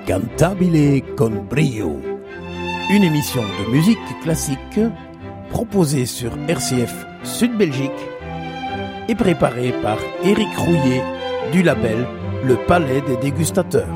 Cantabile con brio. Une émission de musique classique proposée sur RCF Sud-Belgique et préparée par Éric Rouillet du label Le Palais des Dégustateurs.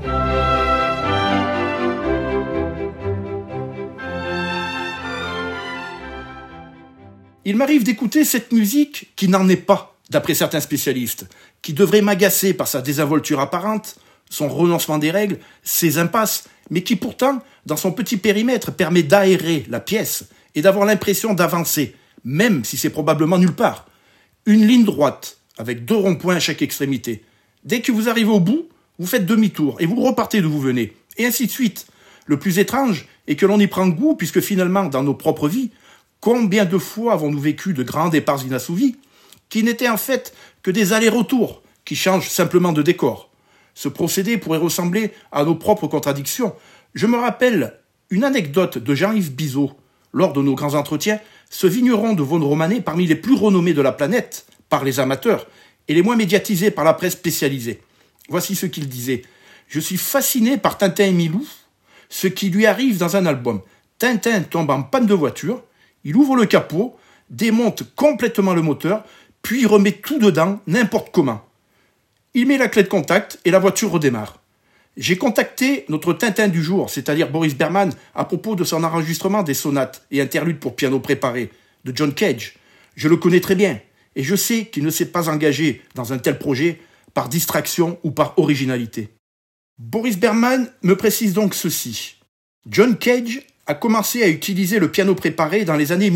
Il m'arrive d'écouter cette musique qui n'en est pas, d'après certains spécialistes, qui devrait m'agacer par sa désinvolture apparente, son renoncement des règles, ses impasses, mais qui pourtant, dans son petit périmètre, permet d'aérer la pièce et d'avoir l'impression d'avancer, même si c'est probablement nulle part. Une ligne droite, avec 2 ronds-points à chaque extrémité. Dès que vous arrivez au bout, vous faites demi-tour et vous repartez d'où vous venez, et ainsi de suite. Le plus étrange est que l'on y prend goût, puisque finalement, dans nos propres vies, combien de fois avons-nous vécu de grands départs inassouvis, qui n'étaient en fait que des allers-retours, qui changent simplement de décor. Ce procédé pourrait ressembler à nos propres contradictions. Je me rappelle une anecdote de Jean-Yves Bizot. Lors de nos grands entretiens, ce vigneron de Vaune-Romanée, parmi les plus renommés de la planète, par les amateurs, et les moins médiatisés par la presse spécialisée. Voici ce qu'il disait. « Je suis fasciné par Tintin et Milou, ce qui lui arrive dans un album. Tintin tombe en panne de voiture, il ouvre le capot, démonte complètement le moteur, puis remet tout dedans, n'importe comment. Il met la clé de contact et la voiture redémarre. J'ai contacté notre Tintin du jour, c'est-à-dire Boris Berman, à propos de son enregistrement des sonates et interludes pour piano préparé de John Cage. Je le connais très bien et je sais qu'il ne s'est pas engagé dans un tel projet par distraction ou par originalité. Boris Berman me précise donc ceci. John Cage a commencé à utiliser le piano préparé dans les années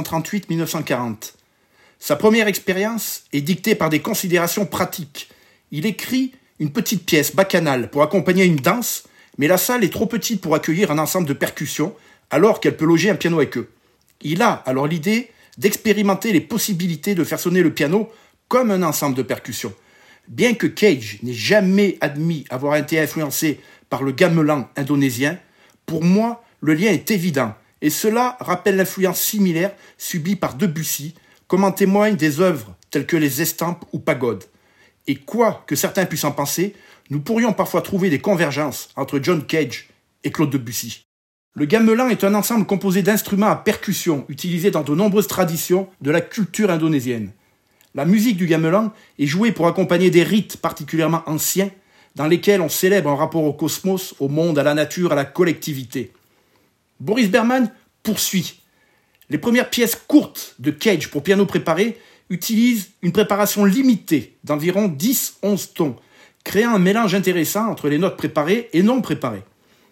1938-1940. Sa première expérience est dictée par des considérations pratiques. Il écrit une petite pièce bacchanale pour accompagner une danse, mais la salle est trop petite pour accueillir un ensemble de percussions, alors qu'elle peut loger un piano avec eux. Il a alors l'idée d'expérimenter les possibilités de faire sonner le piano comme un ensemble de percussions. Bien que Cage n'ait jamais admis avoir été influencé par le gamelan indonésien, pour moi, le lien est évident, et cela rappelle l'influence similaire subie par Debussy, comme en témoignent des œuvres telles que les Estampes ou Pagodes. Et quoi que certains puissent en penser, nous pourrions parfois trouver des convergences entre John Cage et Claude Debussy. Le gamelan est un ensemble composé d'instruments à percussion utilisés dans de nombreuses traditions de la culture indonésienne. La musique du gamelan est jouée pour accompagner des rites particulièrement anciens dans lesquels on célèbre un rapport au cosmos, au monde, à la nature, à la collectivité. Boris Berman poursuit. Les premières pièces courtes de Cage pour piano préparé utilisent une préparation limitée d'environ 10-11 tons, créant un mélange intéressant entre les notes préparées et non préparées.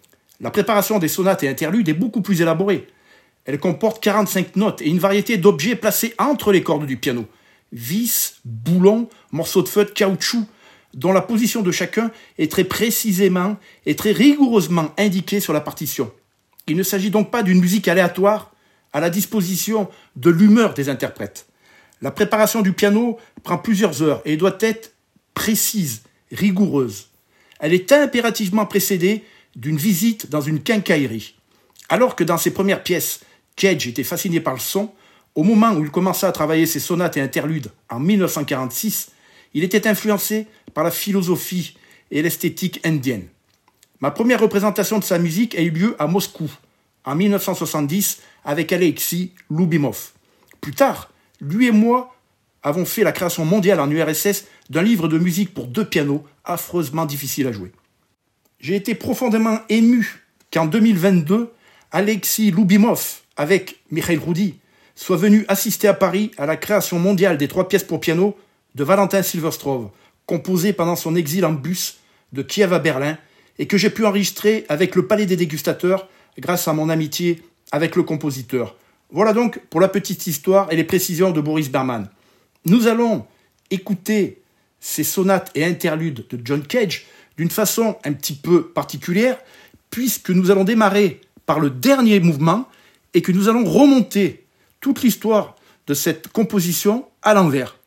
La préparation des sonates et interludes est beaucoup plus élaborée. Elle comporte 45 notes et une variété d'objets placés entre les cordes du piano. Vis, boulons, morceaux de feutre, caoutchouc, dont la position de chacun est très précisément et très rigoureusement indiquée sur la partition. Il ne s'agit donc pas d'une musique aléatoire à la disposition de l'humeur des interprètes. La préparation du piano prend plusieurs heures et doit être précise, rigoureuse. Elle est impérativement précédée d'une visite dans une quincaillerie. Alors que dans ses premières pièces, Cage était fasciné par le son, au moment où il commença à travailler ses sonates et interludes en 1946, il était influencé par la philosophie et l'esthétique indienne. Ma première représentation de sa musique a eu lieu à Moscou, en 1970, avec Alexis Loubimov. Plus tard, lui et moi avons fait la création mondiale en URSS d'un livre de musique pour 2 pianos, affreusement difficile à jouer. J'ai été profondément ému qu'en 2022, Alexis Loubimov, avec Mikhail Roudy, soit venu assister à Paris à la création mondiale des 3 pièces pour piano de Valentin Silverstrov, composées pendant son exil en bus de Kiev à Berlin, et que j'ai pu enregistrer avec le Palais des Dégustateurs grâce à mon amitié avec le compositeur. Voilà donc pour la petite histoire et les précisions de Boris Berman. Nous allons écouter ces sonates et interludes de John Cage d'une façon un petit peu particulière, puisque nous allons démarrer par le dernier mouvement et que nous allons remonter toute l'histoire de cette composition à l'envers.